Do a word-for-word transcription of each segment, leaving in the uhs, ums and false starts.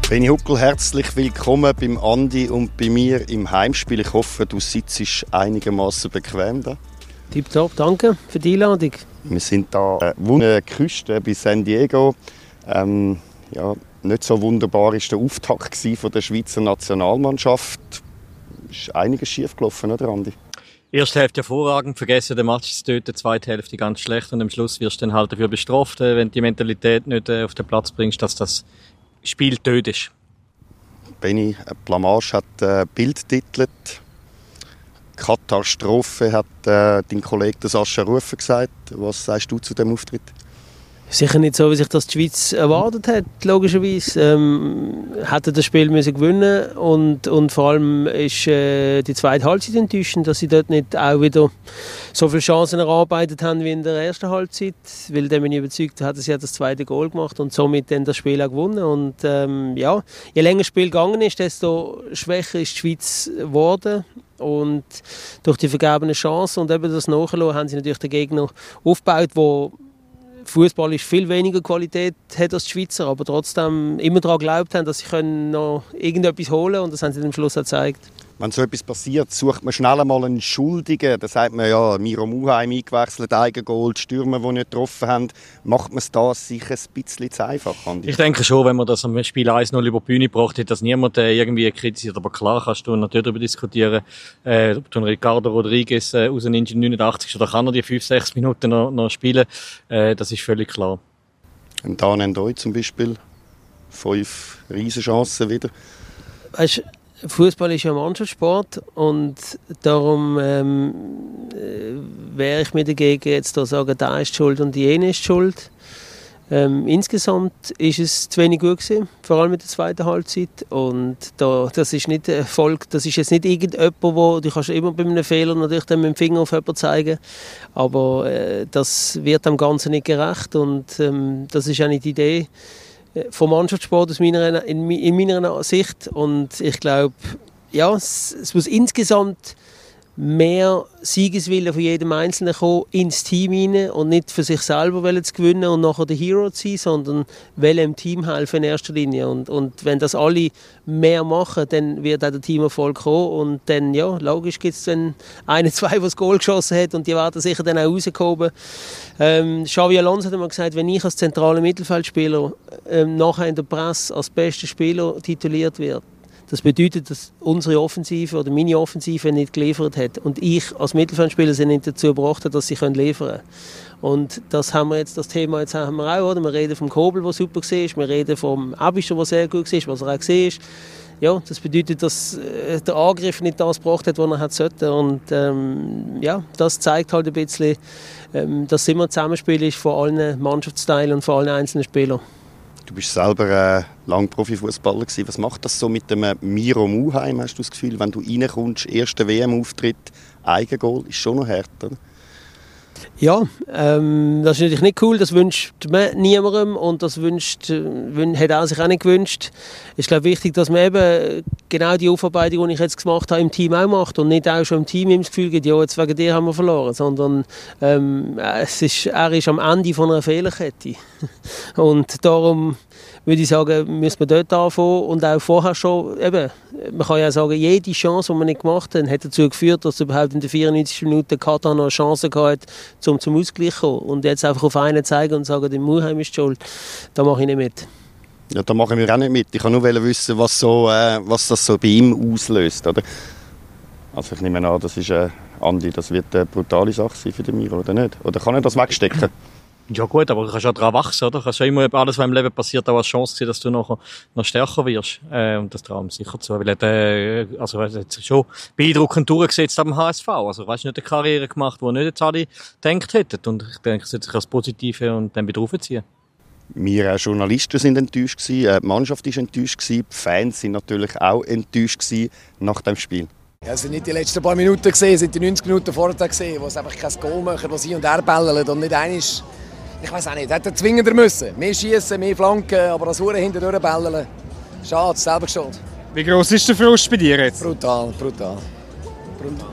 Benni Huckel, herzlich willkommen beim Andi und bei mir im Heimspiel. Ich hoffe, du sitzt einigermaßen bequem da. Tipptopp, danke für die Einladung. Wir sind hier an der Küste bei San Diego. Ähm, ja, nicht so wunderbar war der Auftakt von der Schweizer Nationalmannschaft. Ist einiges schief gelaufen, oder Andi? Erste Hälfte hervorragend, vergessen den Match zu töten, zweite Hälfte ganz schlecht und am Schluss wirst du dann halt dafür bestraft, wenn du die Mentalität nicht auf den Platz bringst, dass das Spiel tot ist. Benni, Blamage hat äh, Bild titelt. Katastrophe hat äh, dein Kollege Sascha Rufer gesagt. Was sagst du zu dem Auftritt? Sicher nicht so, wie sich das die Schweiz erwartet hat, logischerweise. Ähm, hätte das Spiel müssen gewinnen und, und vor allem ist äh, die zweite Halbzeit enttäuschend, dass sie dort nicht auch wieder so viele Chancen erarbeitet haben wie in der ersten Halbzeit. Weil dann bin ich überzeugt, hat sie ja das zweite Goal gemacht und somit dann das Spiel auch gewonnen. Und ähm, ja, je länger das Spiel gegangen ist, desto schwächer ist die Schweiz geworden. Und durch die vergebene Chance und eben das Nachschauen haben sie natürlich den Gegner aufgebaut, wo Fußball ist viel weniger Qualität hat als die Schweizer, aber trotzdem immer daran geglaubt haben, dass sie können noch irgendetwas holen können und das haben sie am Schluss auch gezeigt. Wenn so etwas passiert, sucht man schnell einmal einen Schuldigen. Da sagt man, ja, Miro Muheim eingewechselt, Eigengoal, die Stürmer, die nicht getroffen haben. Macht man es da sicher ein bisschen zu einfach, Andi? Ich denke schon, wenn man das am Spiel eins null über die Bühne gebracht hat, dass niemand äh, irgendwie kritisiert. Aber klar kannst du natürlich darüber diskutieren, äh, ob du einen Ricardo Rodriguez äh, rausnimmst in neunundachtzig oder kann er die fünf, sechs Minuten noch, noch spielen. Äh, das ist völlig klar. Und Dan Endoi zum Beispiel, fünf Riesenchancen wieder. Weißt, Fußball ist ja ein Mannschaftssport und darum ähm, wäre ich mir dagegen, jetzt da sagen, da ist die Schuld und jene ist die Schuld. Ähm, insgesamt ist es zu wenig gut gewesen, vor allem in der zweiten Halbzeit. Und da, das ist nicht Erfolg, das ist jetzt nicht irgendjemand, wo du kannst immer bei einem Fehler natürlich dann mit dem Finger auf jemanden zeigen, aber äh, das wird dem Ganzen nicht gerecht und ähm, das ist auch nicht die Idee vom Mannschaftssport aus meiner, in, in meiner Sicht. Und ich glaube, ja, es, es muss insgesamt mehr Siegeswille von jedem Einzelnen kommen ins Team hinein und nicht für sich selber zu gewinnen und nachher der Hero zu sein, sondern im Team helfen in erster Linie. Und, und wenn das alle mehr machen, dann wird auch der Teamerfolg kommen und dann, ja, logisch gibt es dann einen, zwei, der das Goal geschossen hat und die werden sicher dann auch rausgehoben. Ähm, Xavi Alonso hat immer gesagt, wenn ich als zentraler Mittelfeldspieler ähm, nachher in der Presse als bester Spieler tituliert werde, das bedeutet, dass unsere Offensive oder meine Offensive nicht geliefert hat. Und ich als Mittelfeldspieler sind nicht dazu gebracht, dass sie liefern können. Und das haben wir jetzt, das Thema jetzt haben wir auch. Oder? Wir reden vom Kobel, der super war. Wir reden vom Abischer, der sehr gut war, was er auch war. Ja, das bedeutet, dass äh, der Angriff nicht das gebracht hat, was er hat sollte. Und ähm, ja, das zeigt halt ein bisschen, ähm, dass es immer ein Zusammenspiel ist von allen Mannschaftsteilen und von allen einzelnen Spielern. Du bist selber äh, lang Profifußballer gewesen. Was macht das so mit dem äh, Miro Muheim, hast du das Gefühl, wenn du reinkommst, erster W M-Auftritt, Eigengoal, ist schon noch hart, oder? Ja, ähm, das ist natürlich nicht cool, das wünscht man niemandem und das wünscht, äh, hat er sich auch nicht gewünscht. Es ist, glaube ich, wichtig, dass man eben genau die Aufarbeitung, die ich jetzt gemacht habe, im Team auch macht und nicht auch schon im Team das Gefühl gibt, ja, jetzt wegen dir haben wir verloren, sondern ähm, es ist, er ist am Ende von einer Fehlerkette und darum würde ich sagen, müssen wir dort anfangen und auch vorher schon, eben, man kann ja sagen, jede Chance, die wir nicht gemacht haben, hat dazu geführt, dass überhaupt in der vierundneunzigsten Minute Katar noch eine Chance gehabt um zum Ausgleich zu kommen. Und jetzt einfach auf einen zeigen und sagen, der Muheim ist schuld, da mache ich nicht mit. Ja, da machen wir auch nicht mit. Ich wollte nur wissen, was, so, äh, was das so bei ihm auslöst, oder? Also ich nehme an, das ist, äh, Andi, das wird eine brutale Sache sein für den Miro, oder nicht? Oder kann er das wegstecken? Ja gut, aber du kannst ja daran wachsen, oder? Du kannst ja immer alles, was im Leben passiert, auch als Chance sehen, dass du nachher noch stärker wirst. Äh, und das traue ich sicher zu. Weil er, äh, also, er hat sich schon beeindruckend durchgesetzt am H S V. Also, weißt du, nicht eine Karriere gemacht, die nicht jetzt alle gedacht hätten. Und ich denke, es sollte sich als Positive und dann wieder raufziehen. Wir als Journalisten sind enttäuscht gewesen, die Mannschaft war enttäuscht gewesen, die Fans sind natürlich auch enttäuscht gewesen nach dem Spiel. Ja, es sind nicht die letzten paar Minuten gesehen, es sind die neunzig Minuten vorher gesehen, wo es einfach kein Goal machen, wo sie und er bellen und nicht einmal. Ich weiß auch nicht, hätte er zwingender müssen. Mehr schießen, mehr flanken, aber das Hure hinterher bellen. Schade, selber schuld. Wie gross ist der Frust bei dir jetzt? Brutal, brutal. brutal.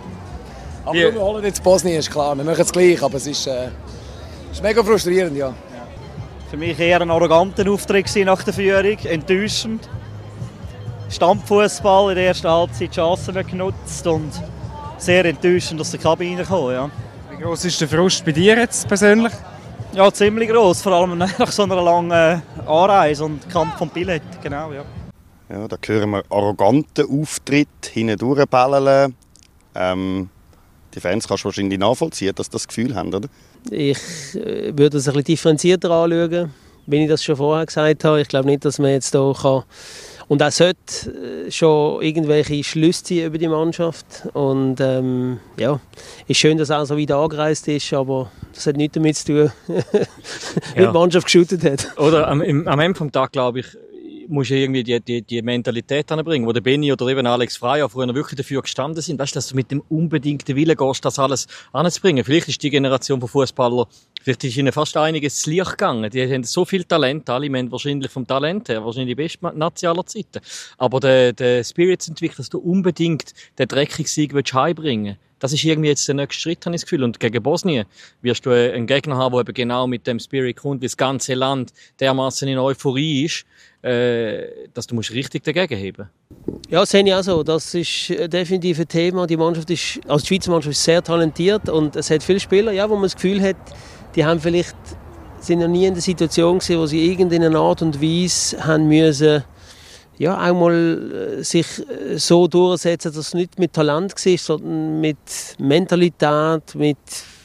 Aber wir holen jetzt Bosnien, ist klar. Wir machen es gleich, aber es ist, äh, ist mega frustrierend, ja. Für mich eher ein arroganter Auftritt nach der Führung, enttäuschend. Stammfußball in der ersten Halbzeit Chancen genutzt und sehr enttäuschend aus der Kabine gekommen. Ja. Wie groß ist der Frust bei dir jetzt persönlich? Ja, ziemlich gross, vor allem nach so einer langen Anreise und Kampf vom Billett. Genau, ja. Ja, da hören wir arroganten Auftritt, hinten durchbellen. Ähm, die Fans kannst du wahrscheinlich nachvollziehen, dass sie das Gefühl haben, oder? Ich äh, würde es ein bisschen differenzierter anschauen, wenn ich das schon vorher gesagt habe. Ich glaube nicht, dass man jetzt hier kann und auch sollte äh, schon irgendwelche Schlüsse ziehen über die Mannschaft. Und ähm, ja, ist schön, dass er so weit angereist ist, aber das hat nichts damit zu tun, wie ja. die Mannschaft geschootet hat. Oder am, im, am Ende des Tages, glaube ich, musst du irgendwie die, die, die Mentalität anbringen, wo der Benni oder eben Alex Frey früher wirklich dafür gestanden sind, weißt du, dass du mit dem unbedingten Willen gehst, das alles anzubringen. Vielleicht ist die Generation von Fußballern, vielleicht ist ihnen fast einiges zu Licht gegangen. Die haben so viel Talent, alle haben wahrscheinlich vom Talent her, wahrscheinlich die beste Nazi aller Zeiten. Aber der, der Spirit zu entwickeln, dass du unbedingt den dreckigen Sieg heimbringen willst, das ist irgendwie jetzt der nächste Schritt, habe ich das Gefühl. Und gegen Bosnien wirst du einen Gegner haben, der eben genau mit dem Spirit kommt, wie das ganze Land dermaßen in Euphorie ist, äh, dass du musst richtig dagegen heben. Ja, das sehe ich auch so. Das ist definitiv ein Thema. Die Mannschaft ist, also die Schweizer Mannschaft ist sehr talentiert und es hat viele Spieler, ja, wo man das Gefühl hat, die haben vielleicht, sind noch nie in der Situation gewesen, wo sie irgendeine Art und Weise haben müssen, ja, auch mal äh, sich äh, so durchsetzen, dass es nicht mit Talent war, sondern mit Mentalität, mit,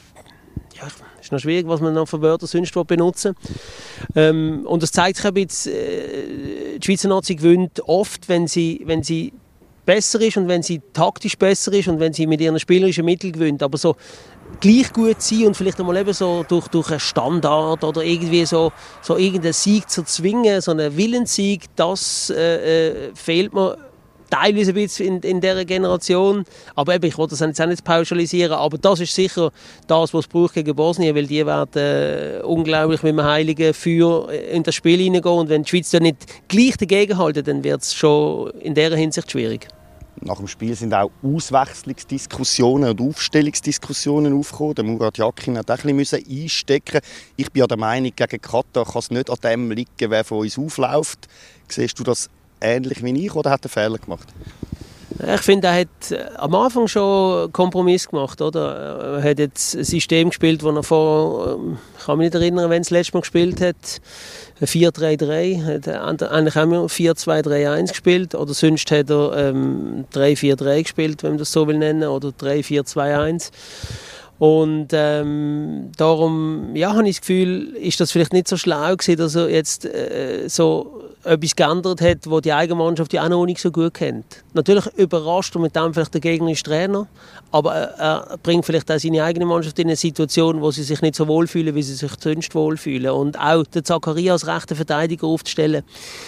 ja, ist noch schwierig, was man noch für Wörter sonst benutzen ähm, und das zeigt sich ein bisschen, äh, die Schweizer Nazi gewinnt oft, wenn sie, wenn sie besser ist und wenn sie taktisch besser ist und wenn sie mit ihren spielerischen Mitteln gewinnt, aber so gleich gut sein und vielleicht einmal eben so durch, durch einen Standard oder irgendwie so, so irgendeinen Sieg zu zwingen, so einen Willenssieg, das äh, äh, fehlt mir teilweise ein bisschen in, in dieser Generation. Aber eben, ich will das jetzt auch nicht pauschalisieren, aber das ist sicher das, was es braucht gegen Bosnien, weil die werden äh, unglaublich mit dem heiligen Feuer in das Spiel hineingehen und wenn die Schweiz da nicht gleich dagegen halten, dann wird es schon in dieser Hinsicht schwierig. Nach dem Spiel sind auch Auswechslungsdiskussionen und Aufstellungsdiskussionen aufgekommen. Der Murat Yakin hat auch ein bisschen einstecken. Ich bin ja der Meinung, gegen Katar kann es nicht an dem liegen, wer von uns aufläuft. Siehst du das ähnlich wie ich oder hat er Fehler gemacht? Ich finde, er hat am Anfang schon einen Kompromiss gemacht. Oder? Er hat jetzt ein System gespielt, das er vor, ich kann mich nicht erinnern, wenn er das letzte Mal gespielt hat, vier drei drei. Hat er eigentlich auch vier zwei drei eins gespielt. Oder sonst hat er ähm, drei vier drei gespielt, wenn man das so will nennen, oder drei vier zwei eins. Und ähm, darum ja, habe ich das Gefühl, ist das vielleicht nicht so schlau gewesen, dass er jetzt äh, so etwas geändert hat, das die eigene Mannschaft ja auch noch nicht so gut kennt. Natürlich überrascht er mit dem vielleicht der gegnerische Trainer, aber er, er bringt vielleicht auch seine eigene Mannschaft in eine Situation, wo sie sich nicht so wohlfühlen, wie sie sich sonst wohlfühlen. Und auch den Zakaria als rechten Verteidiger aufzustellen,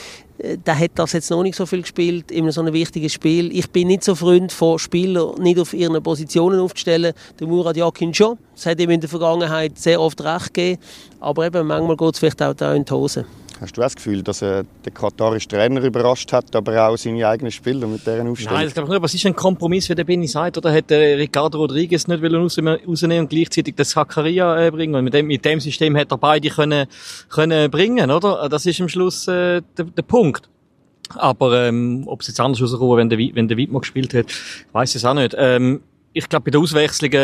der hat das jetzt noch nicht so viel gespielt in so einem wichtigen Spiel. Ich bin nicht so Freund von Spielern nicht auf ihren Positionen aufzustellen. Der Murat Yakin schon. Es hat ihm in der Vergangenheit sehr oft recht gegeben. Aber eben, manchmal geht es vielleicht auch da in die Hose. Hast du das Gefühl, dass äh, der katarische Trainer überrascht hat, aber auch seine eigenen Spieler mit deren Aufstellung? Nein, das glaube ich nicht. Aber es ist ein Kompromiss, wie der Benni sagt. Oder hat der Ricardo Rodriguez nicht rausnehmen und gleichzeitig den Zakaria äh, bringen? Und mit dem, mit dem System hat er beide können, können bringen, oder? Das ist am Schluss äh, der, der Punkt. Aber ähm, ob es jetzt anders rauskommt, wenn der, wenn der Wittmann gespielt hat, weiss ich es auch nicht. Ähm, ich glaube, bei den Auswechslungen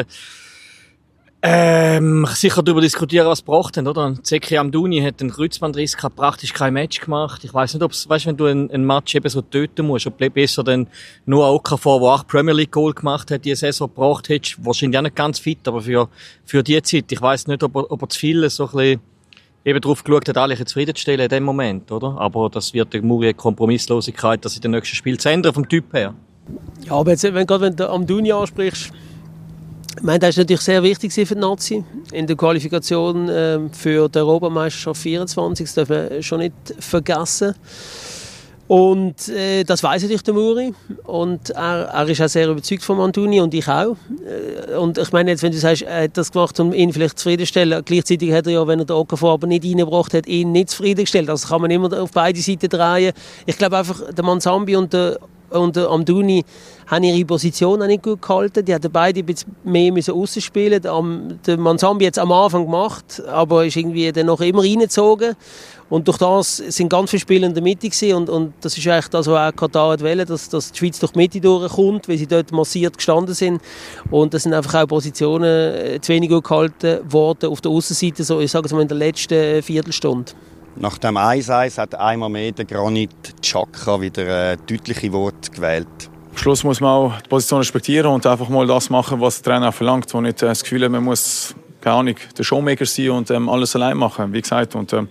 Ähm, sicher darüber diskutieren, was es gebracht hat, oder? Zeki Amdouni hat einen Kreuzbandriss gehabt, praktisch kein Match gemacht. Ich weiss nicht, ob es, weißt, wenn du einen, einen Match eben so töten musst, ob besser dann nur Okafor, der acht Premier League Goal gemacht hat, die Saison gebracht hättest, wahrscheinlich auch nicht ganz fit, aber für, für die Zeit, ich weiss nicht, ob er, ob er zu viel so ein bisschen eben drauf geschaut hat, alle zufriedenzustellen in dem Moment, oder? Aber das wird der Muri eine Kompromisslosigkeit, das in den nächsten Spiel zu ändern, vom Typ her. Ja, aber jetzt, wenn, gerade wenn du Amdouni ansprichst, ich meine, das ist natürlich sehr wichtig für die Nazi in der Qualifikation äh, für die Europameisterschaft vierundzwanzig. Das darf man schon nicht vergessen. Und äh, das weiss natürlich der Muri. Und er, er ist auch sehr überzeugt von Amdouni und ich auch. Äh, und ich meine, jetzt, wenn du sagst, er hat das gemacht, um ihn vielleicht zufriedenzustellen, gleichzeitig hat er ja, wenn er den Okafor aber nicht reingebracht hat, ihn nicht zufriedengestellt. Also kann man immer auf beide Seiten drehen. Ich glaube einfach, der Manzambi und der und äh, Amdouni haben ihre Position auch nicht gut gehalten. Die hatten beide ein bisschen mehr müssen aussen spielen. Am, der Mansambi hat es am Anfang gemacht, aber ist irgendwie dann noch immer reingezogen. Und durch das sind ganz viele Spieler in der Mitte gewesen. Und, und das ist eigentlich das, was auch Katar wollte, dass, dass die Schweiz durch die Mitte durchkommt, weil sie dort massiert gestanden sind. Und das sind einfach auch Positionen zu wenig gut gehalten worden auf der Aussenseite, so, ich sage es mal in der letzten Viertelstunde. Nach dem eins eins hat einmal mehr der Granit Xhaka wieder äh, deutliche Worte gewählt. Am Schluss muss man auch die Position respektieren und einfach mal das machen, was der Trainer verlangt. Wo nicht äh, das Gefühl hat, man muss, keine Ahnung, der Showmaker sein und ähm, alles allein machen, wie gesagt. Und, ähm,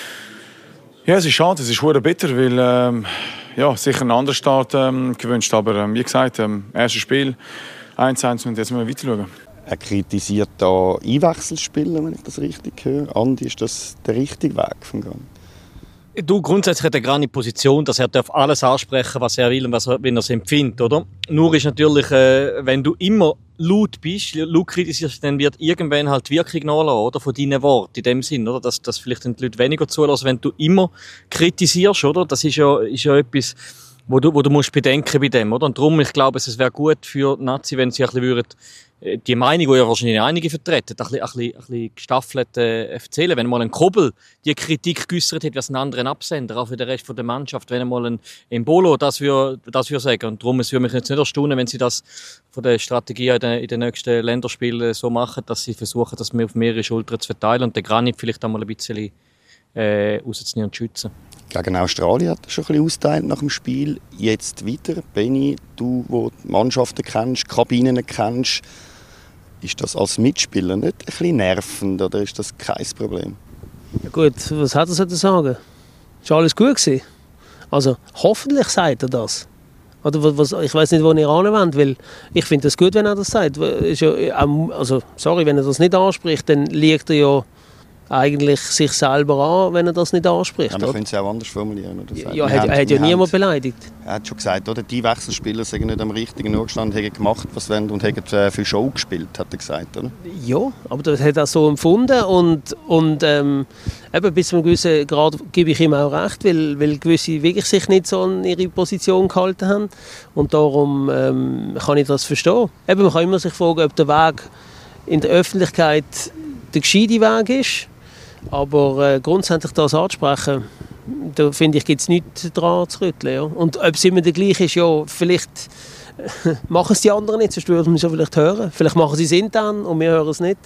ja, es ist schade, es ist verdammt bitter, weil ähm, ja, sicher einen anderen Start ähm, gewünscht. Aber ähm, wie gesagt, ähm, erstes Spiel, eins eins und jetzt müssen wir weiter schauen. Er kritisiert da Einwechselspieler, wenn ich das richtig höre. Andi, ist das der richtige Weg vom Granit? Du, grundsätzlich hat er gar nicht die Position, dass er alles ansprechen darf, was er will und was er, wenn er es empfindet, oder? Nur ist natürlich, äh, wenn du immer laut bist, laut kritisierst, dann wird irgendwann halt die Wirkung nachlassen, oder? Von deinen Worten, in dem Sinn, oder? Dass, dass vielleicht die Leute weniger zulassen, wenn du immer kritisierst, oder? Das ist ja, ist ja etwas, wo du, wo du musst bedenken bei dem, oder? Und darum, ich glaube, es wäre gut für die Nazi, wenn sie ein bisschen würden, die Meinung, die ja wahrscheinlich einige vertreten, ein bisschen, ein bisschen, ein bisschen gestaffelt äh, erzählen. Wenn mal ein Kobel die Kritik geäußert hat, was einen anderen Absender, auch für den Rest der Mannschaft, wenn mal ein Embolo das würde das würde sagen. Und darum, es würde mich jetzt nicht erstaunen, wenn sie das von der Strategie in den, in den nächsten Länderspielen so machen, dass sie versuchen, das auf mehrere Schultern zu verteilen und den Granit vielleicht einmal ein bisschen äh, rauszunehmen und zu schützen. Gegen Australien hat er schon ein bisschen austeilt nach dem Spiel. Jetzt weiter. Benni, du, wo die Mannschaften kennst, Kabinen kennst, ist das als Mitspieler nicht ein bisschen nervend oder ist das kein Problem? Ja gut, was hat er zu sagen? Ist alles gut gewesen? Also hoffentlich sagt er das. Oder was, ich weiß nicht, wo ihr anwendet, weil ich finde es gut, wenn er das sagt. Ist ja, also, sorry, wenn er das nicht anspricht, dann liegt er ja eigentlich sich selber an, wenn er das nicht anspricht. Ja, man könnte es auch anders formulieren. Oder ja, ja, hat, er hat ja niemand beleidigt. Er hat schon gesagt, oder, die Wechselspieler sind nicht am richtigen Ort gestanden, haben gemacht, was wollen und haben äh, viel Show gespielt, hat er gesagt. Oder? Ja, aber das hat er so empfunden und, und ähm, eben bis zu einem gewissen Grad gebe ich ihm auch recht, weil, weil gewisse wirklich sich nicht so an ihre Position gehalten haben und darum ähm, kann ich das verstehen. Eben, man kann immer sich fragen, ob der Weg in der Öffentlichkeit der gescheite Weg ist. Aber äh, grundsätzlich das anzusprechen, da finde ich, gibt es nichts daran zu rütteln. Ja. Und ob es immer der gleiche ist, ja, vielleicht äh, machen es die anderen nicht, sonst würden wir es ja vielleicht hören. Vielleicht machen sie es intern und wir hören es nicht.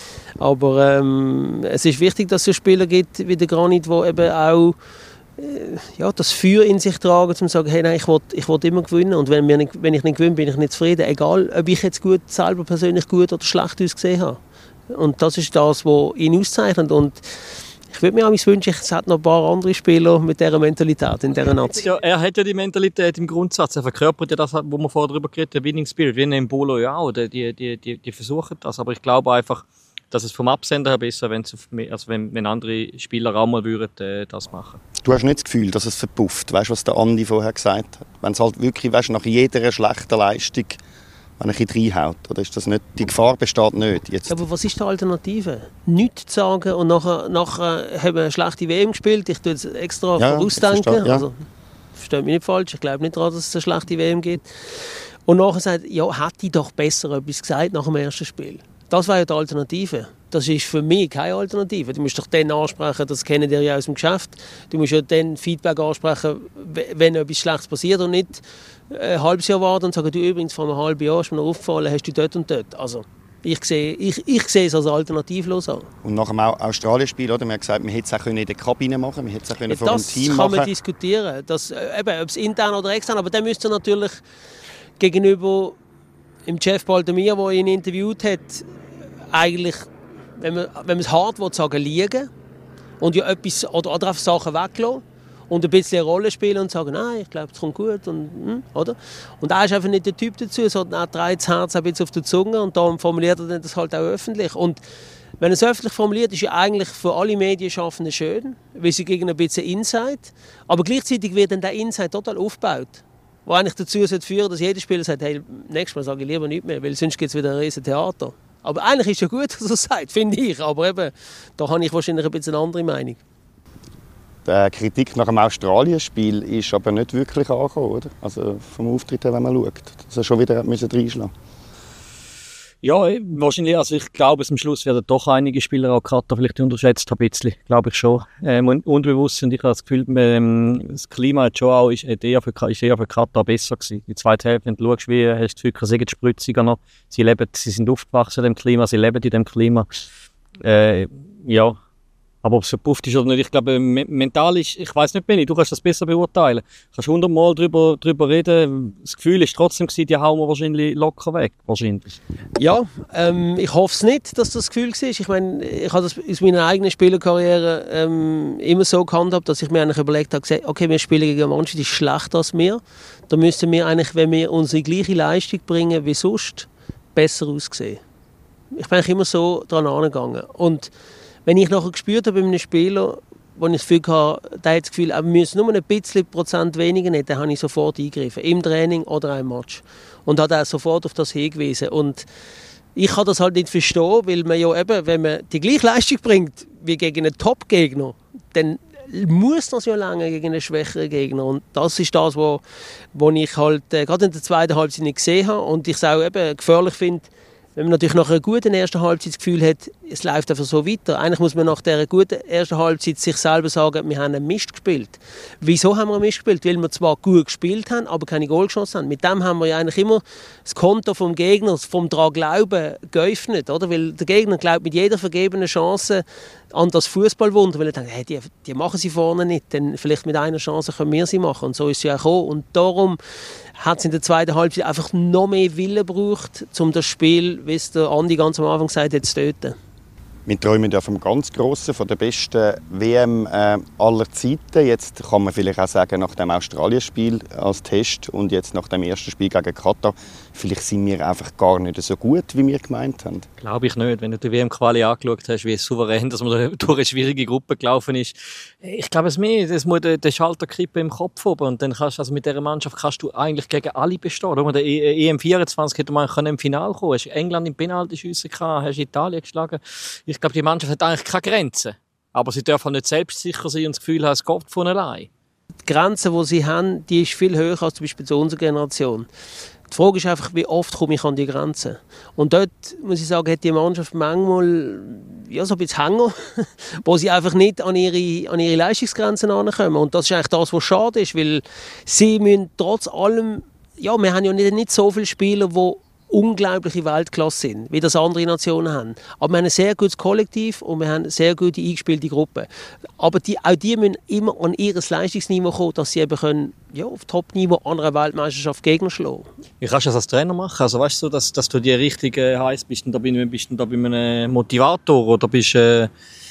Aber ähm, es ist wichtig, dass es Spieler gibt wie der Granit, die eben auch äh, ja, das Feuer in sich tragen, um zu sagen, hey, nein, ich will, ich will immer gewinnen. Und wenn, wir nicht, wenn ich nicht gewinne, bin ich nicht zufrieden. Egal, ob ich jetzt gut, selber persönlich gut oder schlecht ausgesehen habe. Und das ist das, was ihn auszeichnet. Und ich würde mir auch wünschen, es hat noch ein paar andere Spieler mit dieser Mentalität in dieser Nazi. Ja, er hat ja die Mentalität im Grundsatz. Er verkörpert ja das, wo wir vorher darüber geredet haben, Winning Spirit, wie ein Bolo ja auch. Die, die, die, die versuchen das. Aber ich glaube einfach, dass es vom Absender her besser wäre, also wenn, wenn andere Spieler auch mal würden, äh, das machen. Du hast nicht das Gefühl, dass es verpufft. Weißt du, was der Andi vorher gesagt hat? Wenn es halt wirklich, weißt, nach jeder schlechten Leistung, wenn er ein bisschen reinhaut, oder ist das nicht, die Gefahr besteht nicht. Jetzt. Aber was ist die Alternative? Nichts zu sagen und nachher, nachher haben wir eine schlechte W M gespielt. Ich tue es extra ja, vorausdenken. Ja. Also, versteht mich nicht falsch, ich glaube nicht daran, dass es eine schlechte W M gibt. Und nachher sagt, ja, hätte ich doch besser etwas gesagt nach dem ersten Spiel. Das wäre ja die Alternative. Das ist für mich keine Alternative. Du musst doch dann ansprechen, das kennen die ja aus dem Geschäft. Du musst ja dann Feedback ansprechen, wenn etwas Schlechtes passiert und nicht ein halbes Jahr warten und sagen, du übrigens vor einem halben Jahr ist mir noch aufgefallen, hast du dort und dort. Also ich sehe, ich, ich sehe es als alternativlos an. Und nach dem Australien-Spiel, oder? Man hat gesagt, man hätte es auch in der Kabine machen, man hätte es auch ja, vor dem Team machen. Das kann man diskutieren, das, eben, ob es intern oder extern, aber dann müsste natürlich gegenüber dem Jeff Baldemir, der ihn interviewt hat, eigentlich, wenn man, wenn man es hart will, sagen, liegen und ja etwas, oder, oder einfach Sachen weglassen und ein bisschen eine Rolle spielen und sagen, nein, ich glaube, es kommt gut. Und, hm, oder? und er ist einfach nicht der Typ dazu, sondern er dreht das Herz ein bisschen auf die Zunge und darum formuliert er das halt auch öffentlich. Und wenn er es öffentlich formuliert, ist ja eigentlich für alle Medienschaffenden schön, weil sie gegen ein bisschen Insight, aber gleichzeitig wird dann der Insight total aufgebaut. wo eigentlich dazu führen sollte, dass jeder Spieler sagt, hey, nächstes Mal sage ich lieber nicht mehr, weil sonst gibt es wieder ein riesen Theater. Aber eigentlich ist es ja gut, dass er es sagt, finde ich. Aber eben, da habe ich wahrscheinlich ein bisschen eine andere Meinung. Die Kritik nach dem Australien-Spiel ist aber nicht wirklich angekommen, oder? Also vom Auftritt her, wenn man schaut, dass er schon wieder reinschlagen musste. Ja, wahrscheinlich. Also ich glaube, am Schluss werden doch einige Spieler auch Katar vielleicht unterschätzt, ein bisschen, glaube ich schon. Ähm, unbewusst. Und ich habe das Gefühl, ähm, das Klima hat schon auch, ist, eher für, ist eher für Katar besser gewesen. Die zweite Hälfte, wenn du schaust, wie, hast du das Gefühl, sie sind spritziger noch. Sie leben, sie sind aufgewachsen in dem Klima, sie leben in dem Klima. Äh, ja. Aber ob es verpufft ist oder nicht, ich glaube, mental ist, ich weiß nicht, Benni, du kannst das besser beurteilen. Du kannst hundertmal darüber, darüber reden. Das Gefühl ist trotzdem gewesen, die hauen wir wahrscheinlich locker weg. Wahrscheinlich. Ja, ähm, ich hoffe es nicht, dass das Gefühl war. Ich meine, ich habe das aus meiner eigenen Spielerkarriere ähm, immer so gehandhabt, dass ich mir eigentlich überlegt habe, okay, wir spielen gegen eine Mannschaft, die ist schlechter als wir. Da müssten wir eigentlich, wenn wir unsere gleiche Leistung bringen wie sonst, besser aussehen. Ich bin eigentlich immer so daran angegangen. Und wenn ich nachher gespürt habe bei einem Spieler, wo ich das Gefühl hatte, der hat das Gefühl, wir müssen nur ein bisschen Prozent weniger nehmen, dann habe ich sofort eingegriffen. Im Training oder im Match. Und hat auch sofort auf das hingewiesen. Und ich kann das halt nicht verstehen, weil man ja eben, wenn man die gleiche Leistung bringt wie gegen einen Top-Gegner, dann muss das ja lange gegen einen schwächeren Gegner. Und das ist das, was wo, wo ich halt äh, gerade in der zweiten Halbzeit nicht gesehen habe. Und ich es auch eben gefährlich finde, wenn man natürlich nach einer guten ersten Halbzeit das Gefühl hat, es läuft einfach so weiter. Eigentlich muss man nach dieser guten ersten Halbzeit sich selber sagen, wir haben einen Mist gespielt. Wieso haben wir einen Mist gespielt? Weil wir zwar gut gespielt haben, aber keine Goalchancen haben. Mit dem haben wir ja eigentlich immer das Konto vom Gegner, vom daran Glauben geöffnet. Oder? Weil der Gegner glaubt mit jeder vergebenen Chance an das Fußballwunder, weil er denkt, hey, die, die machen sie vorne nicht, denn vielleicht mit einer Chance können wir sie machen. Und so ist es ja auch gekommen. Und darum hat es in der zweiten Halbzeit einfach noch mehr Willen gebraucht, um das Spiel, wie es der Andi ganz am Anfang gesagt hat, zu töten. Wir träumen ja vom ganz Grossen, von der besten W M äh, aller Zeiten. Jetzt kann man vielleicht auch sagen, nach dem Australien-Spiel als Test und jetzt nach dem ersten Spiel gegen Katar, vielleicht sind wir einfach gar nicht so gut, wie wir gemeint haben. Glaube ich nicht. Wenn du die W M-Quali angeschaut hast, wie souverän, dass man durch eine schwierige Gruppe gelaufen ist. Ich glaube es mehr, es muss den Schalter kippen im Kopf oben. Und dann kannst, also mit dieser Mannschaft kannst du eigentlich gegen alle bestehen. Mit der E M vierundzwanzig hätte man im Finale kommen. Hast England im Penalty-Schiessen gehabt, hast Italien geschlagen. Ich glaube, die Mannschaft hat eigentlich keine Grenzen. Aber sie dürfen nicht selbstsicher sein und das Gefühl haben, es geht von allein. Die Grenze, die sie haben, die ist viel höher als zum Beispiel zu unserer Generation. Die Frage ist einfach, wie oft komme ich an die Grenze? Und dort, muss ich sagen, hat die Mannschaft manchmal ja, so ein bisschen Hänger, wo sie einfach nicht an ihre, an ihre Leistungsgrenzen herankommen. Und das ist eigentlich das, was schade ist, weil sie müssen trotz allem, ja, wir haben ja nicht, nicht so viele Spieler, die unglaubliche Weltklasse sind, wie das andere Nationen haben. Aber wir haben ein sehr gutes Kollektiv und wir haben eine sehr gute eingespielte Gruppe. Aber die, auch die müssen immer an ihr Leistungsniveau kommen, dass sie eben können, ja, auf Top-Niveau an einer Weltmeisterschaft Gegner schlagen. Wie kannst du das als Trainer machen? Also weißt du, dass, dass du die richtige heiß bist, und da bist du da bei einem Motivator oder bist äh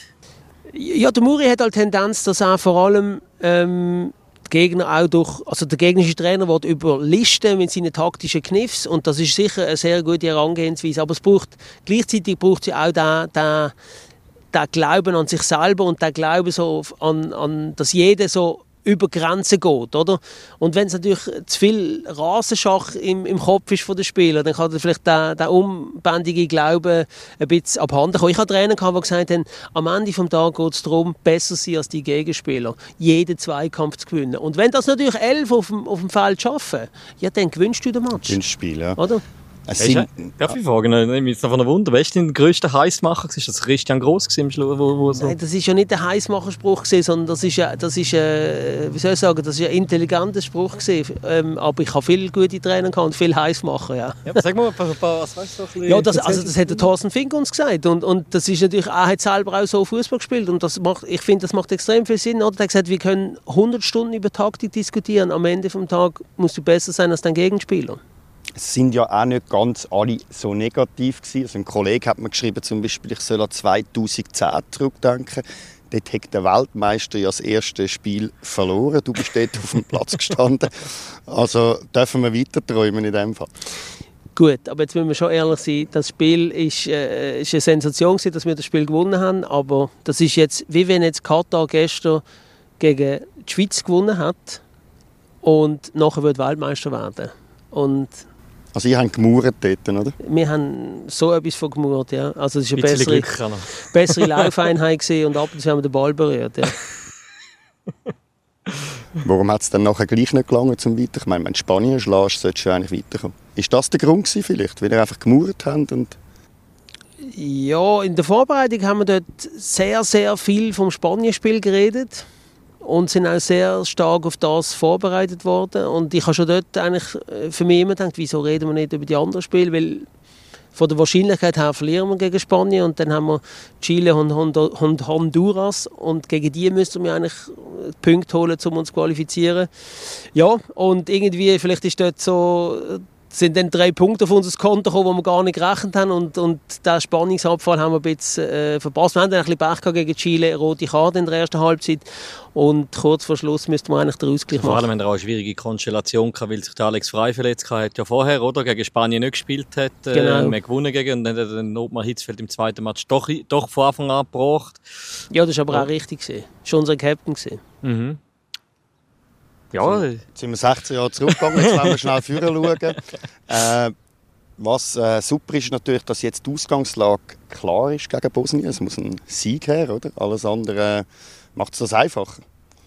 ja, der Muri hat halt Tendenz, dass er vor allem ähm, Gegner auch durch, also der gegnerische Trainer wird überlisten mit seinen taktischen Kniffs und das ist sicher eine sehr gute Herangehensweise, aber es braucht, gleichzeitig braucht es auch den, den, den Glauben an sich selber und den Glauben so an, an, dass jeder so über Grenzen geht, oder? Und wenn es natürlich zu viel Rasenschach im, im Kopf ist von den Spielern, dann kann vielleicht der, der unbändige Glaube ein bisschen abhanden kommen. Ich hatte Trainer, die gesagt haben, am Ende des Tages geht es darum, besser zu sein als die Gegenspieler, jeden Zweikampf zu gewinnen. Und wenn das natürlich elf auf dem, auf dem Feld schaffen, ja, dann gewinnst du den Match. Gewinnst Spiel, ja. Oder? Sind, darf ich fragen? Ich bin jetzt davon ein Wunder. Wer war dein grösster Heissmacher? Ist das Christian Gross im Schluss? Wo, wo so? Nein, das ist ja nicht ein Heissmacherspruch, sondern das ist, das ist äh, wie soll ich sagen, das ist ein intelligenter Spruch. Ähm, aber ich habe viele gute Trainer und viele Heissmacher. Ja. Ja, sag mal, was weißt du? Ja, das, also das hat der Thorsten Fink uns gesagt. Und, und das ist natürlich, er hat selber auch so Fußball gespielt. Und das macht, ich finde, das macht extrem viel Sinn. Oder? Er hat gesagt, wir können hundert Stunden über Taktik diskutieren. Am Ende des Tages musst du besser sein als dein Gegenspieler. Es sind ja auch nicht ganz alle so negativ gewesen. Also ein Kollege hat mir geschrieben, zum Beispiel, ich soll an zweitausendzehn zurückdenken. Dort hat der Weltmeister ja das erste Spiel verloren. Du bist dort auf dem Platz gestanden. Also dürfen wir weiter träumen in dem Fall. Gut, aber jetzt müssen wir schon ehrlich sein, das Spiel ist, äh, ist eine Sensation gewesen, dass wir das Spiel gewonnen haben. Aber das ist jetzt, wie wenn jetzt Katar gestern gegen die Schweiz gewonnen hat und nachher wird Weltmeister werden. Und also ihr habt gemauert dort, oder? Wir haben so etwas von gemauert, ja. Also es war eine Bisschen bessere, Glück, bessere Laufeinheit gewesen und ab und zu haben wir den Ball berührt, ja. Warum hat es dann nachher gleich nicht gelangen zum Weiter? Ich meine, wenn du Spanien schlägst, solltest du eigentlich weiterkommen. Ist das der Grund gewesen vielleicht, weil ihr einfach gemauert habt? Und Ja, in der Vorbereitung haben wir dort sehr, sehr viel vom Spanien-Spiel geredet und sind auch sehr stark auf das vorbereitet worden. Und ich habe schon dort eigentlich für mich immer gedacht, wieso reden wir nicht über die anderen Spiele, weil von der Wahrscheinlichkeit her verlieren wir gegen Spanien und dann haben wir Chile und Honduras und gegen die müssen wir eigentlich Punkte holen, um uns zu qualifizieren. Ja, und irgendwie, vielleicht ist dort so, sind dann drei Punkte auf unser Konto gekommen, wo wir gar nicht gerechnet haben und, und den Spannungsabfall haben wir ein bisschen äh, verpasst. Wir haben dann ein bisschen Pech gehabt gegen Chile, eine rote Karte in der ersten Halbzeit und kurz vor Schluss müssten wir eigentlich den Ausgleich machen. Vor allem haben wir auch eine schwierige Konstellation gehabt, weil sich der Alex Frey verletzt hat, ja vorher, oder? Gegen Spanien nicht gespielt hat, äh, genau. wir gewonnen gegen und dann hat den Notmar Hitzfeld im zweiten Match doch, doch von Anfang an gebracht. Ja, das war aber ja. auch richtig gewesen. Das war unser Captain gewesen. Mhm. Ja. Jetzt sind wir sechzehn Jahre zurückgegangen, jetzt wollen wir schnell vorher schauen. Äh, was äh, super ist natürlich, dass jetzt die Ausgangslage klar ist gegen Bosnien. Es muss ein Sieg her, oder? Alles andere äh, macht es das einfacher.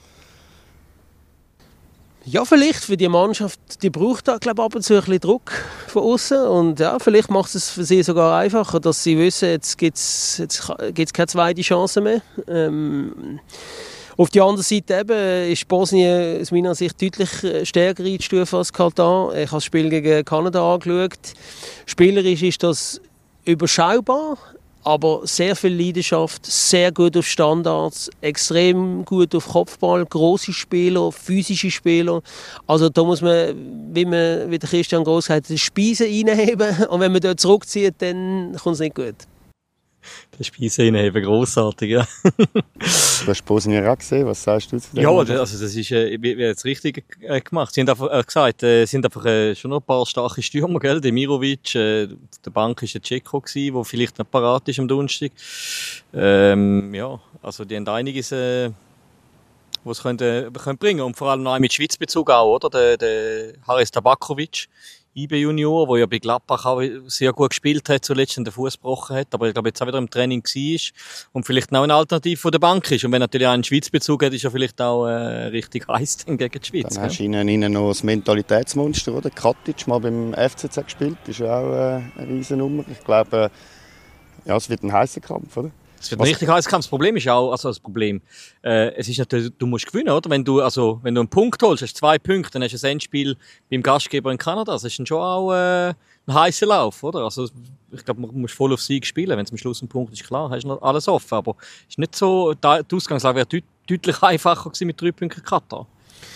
Ja, vielleicht für die Mannschaft, die braucht da, glaube ich, ab und zu ein bisschen Druck von außen und ja, vielleicht macht es für sie sogar einfacher, dass sie wissen, jetzt gibt es jetzt gibt's keine zweite Chance mehr. Ähm, Auf der anderen Seite eben ist Bosnien aus meiner Sicht deutlich stärker einzustufen als Katar. Ich habe das Spiel gegen Kanada angeschaut. Spielerisch ist das überschaubar, aber sehr viel Leidenschaft, sehr gut auf Standards, extrem gut auf Kopfball, grosse Spieler, physische Spieler. Also da muss man, wie, man, wie der Christian Gross sagt, die Speise reinheben und wenn man dort zurückzieht, dann kommt es nicht gut. Der Speise reinheben, grossartig, ja. Du hast Bosnien auch gesehen, was sagst du zu dem? Ja, also das ist äh, wie, wie jetzt richtig äh, gemacht. Sie haben einfach äh, gesagt, es äh, sind einfach äh, schon noch ein paar starke Stürmer, gell? Demirovic, äh, auf der Bank war der Ceko, der vielleicht noch parat ist am Donnerstag. Ähm, ja, also die haben einiges, äh, was können, äh, können bringen und vor allem noch mit Schweizbezug auch, oder? Der, der Haris Tabakovic. I B Junior, der ja bei Gladbach auch sehr gut gespielt hat, zuletzt den Fuß gebrochen hat, aber ich glaube jetzt auch wieder im Training war und vielleicht noch eine Alternative von der Bank ist. Und wenn natürlich auch einen Schweizbezug hat, ist er vielleicht auch äh, richtig heiß gegen die Schweiz. Dann hast du ihnen, ihnen noch das Mentalitätsmonster, oder? Katic, mal beim F C Z gespielt, ist ja auch äh, eine Riesennummer. Ich glaube, äh, ja, es wird ein heißer Kampf, oder? Es wird ein richtig heißer Kampf. Das Problem ist auch, also das Problem, äh, es ist natürlich, du musst gewinnen, oder? Wenn du, also, wenn du einen Punkt holst, hast zwei Punkte, dann hast du ein Endspiel beim Gastgeber in Kanada. Das ist dann schon auch äh, ein heißer Lauf, oder? Also, ich glaube, man muss voll auf Sieg spielen. Wenn es am Schluss ein Punkt ist, klar, hast du noch alles offen. Aber es ist nicht so, die Ausgangslage wäre deut- deutlich einfacher gewesen mit drei Punkten Katar.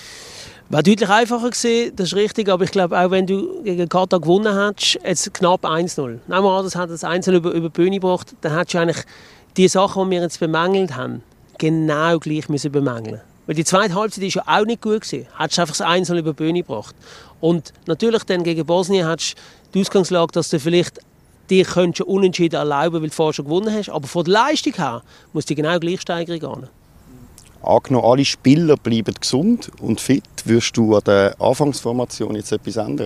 War deutlich einfacher gewesen, das ist richtig, aber ich glaube, auch wenn du gegen Katar gewonnen hättest, jetzt knapp eins null. Nehmen wir an, das hat das eins null über, über die Bühne gebracht, dann hättest du eigentlich die Sachen, die wir jetzt bemängelt haben, genau gleich müssen bemängeln. Weil die zweite Halbzeit war ja auch nicht gut gewesen. Hättest du einfach das eins null über die Bühne gebracht. Und natürlich dann gegen Bosnien hättest du die Ausgangslage, dass du vielleicht dir könntest unentschieden erlauben, weil du vorher schon gewonnen hast. Aber von der Leistung her muss die genau Gleichsteigerung gehen. Angenommen, alle Spieler bleiben gesund und fit, wirst du an der Anfangsformation jetzt etwas ändern?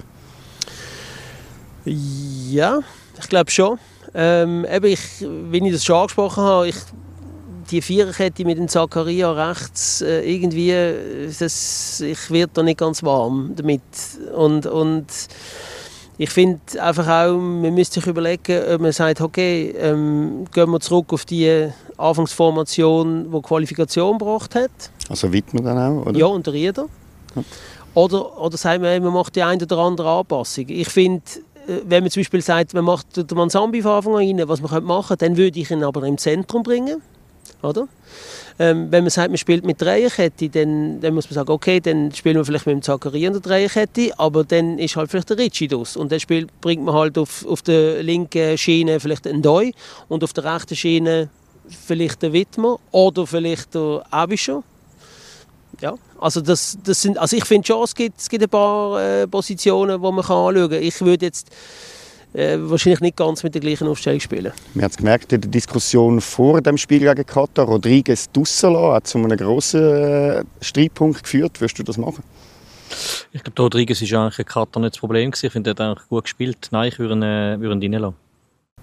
Ja, ich glaube schon. Ähm, eben ich, wie ich das schon angesprochen habe, ich, die Viererkette mit dem Zakaria rechts, äh, irgendwie, das, ich werde da nicht ganz warm damit. Und, und ich finde einfach auch, man müsste sich überlegen, ob man sagt, okay, ähm, gehen wir zurück auf die Anfangsformation, die Qualifikation gebracht hat. Also Wittmer dann auch, oder? Ja, und der Rieder. Ja. Oder, oder sagt man, man macht die eine oder andere Anpassung. Ich finde, wenn man zum Beispiel sagt, man macht den Mansambi von Anfang an rein, was man machen könnte, dann würde ich ihn aber im Zentrum bringen. Oder? Ähm, wenn man sagt, man spielt mit Dreierkette, dann, dann muss man sagen, okay, dann spielen wir vielleicht mit dem Zakaria in der Dreierkette, aber dann ist halt vielleicht der Ricci das. Und dann spielt, bringt man halt auf, auf der linken Schiene vielleicht einen Doi und auf der rechten Schiene vielleicht den Wittmer oder vielleicht der Avischer. Ja, also, das, das sind, also ich finde schon, es gibt, es gibt ein paar äh, Positionen, die man anschauen kann. Ich würde jetzt äh, wahrscheinlich nicht ganz mit der gleichen Aufstellung spielen. Wir haben es gemerkt in der Diskussion vor dem Spiel gegen Katar, Rodriguez draussen lassen, hat zu einem grossen äh, Streitpunkt geführt. Würdest du das machen? Ich glaube, Rodriguez war eigentlich in Katar nicht das Problem. Ich finde, er hat eigentlich gut gespielt. Nein, ich würde ihn, äh, würde ihn reinlassen.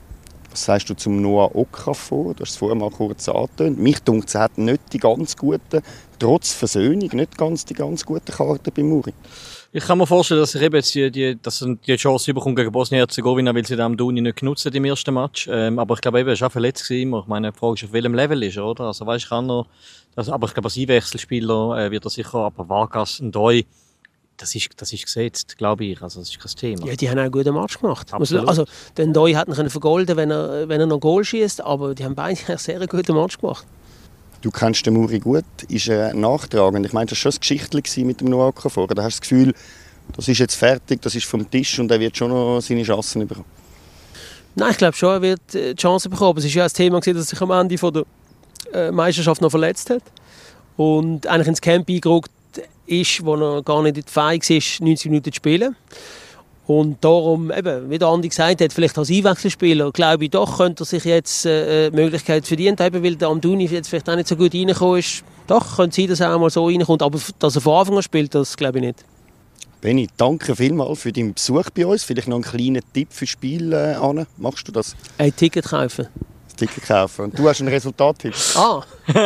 Was sagst du zum Noah Okafor? Du hast es vorher mal kurz angetönt. Mich denkt, es hat nicht die ganz guten, trotz Versöhnung, nicht ganz die ganz guten Karten bei Muri. Ich kann mir vorstellen, dass er eben jetzt die, die, dass er die Chance bekommt gegen Bosnien-Herzegowina, weil sie den Duni nicht genutzt hat im ersten Match. Ähm, aber ich glaube eben, er war auch verletzt gewesen. Ich meine, die Frage ist, auf welchem Level ist er, oder? Also, weißt, kann er, also, aber ich glaube, als Einwechselspieler äh, wird er sicher, aber Vargas und Doi, das ist, das ist gesetzt, glaube ich. Also, das ist kein Thema. Ja, die haben auch einen guten Match gemacht. Absolut. Also, den Doi hat ihn vergolden, wenn er, wenn er noch Goal schießt, aber die haben beide einen sehr guten Match gemacht. Du kennst den Muri gut, ist er nachtragend. Ich meine, das war schon ein Geschichtchen mit dem Noah Okafor. Da hast du das Gefühl, das ist jetzt fertig, das ist vom Tisch und er wird schon noch seine Chancen bekommen. Nein, ich glaube schon, er wird die Chance bekommen. Aber es war ja ein Thema, dass er sich am Ende der äh, Meisterschaft noch verletzt hat. Und eigentlich ins Camp eingerückt ist, wo er gar nicht fähig war, neunzig Minuten zu spielen. Und darum, eben, wie der Andi gesagt hat, vielleicht als Einwechselspieler, glaube ich doch, könnte er sich jetzt äh, eine Möglichkeit verdienen, eben, weil der Amdouni jetzt vielleicht auch nicht so gut reingekommen ist. Doch, könnte sein, dass er auch mal so reinkommt, aber dass er von Anfang an spielt, das glaube ich nicht. Benni, danke vielmals für deinen Besuch bei uns. Vielleicht noch einen kleinen Tipp für Spiel äh, an. Machst du das? Ein Ticket kaufen. Das Ticket kaufen. Und du hast einen Resultattipp? Ah!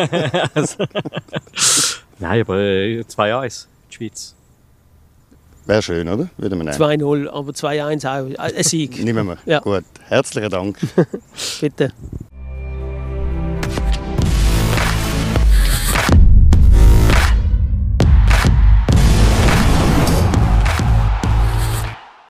Nein, aber äh, zwei eins, die Schweiz. Wäre schön, oder? Würden wir nehmen. zwei null, aber zwei eins auch. Ein Sieg. Nehmen wir. Ja. Gut. Herzlichen Dank. Bitte.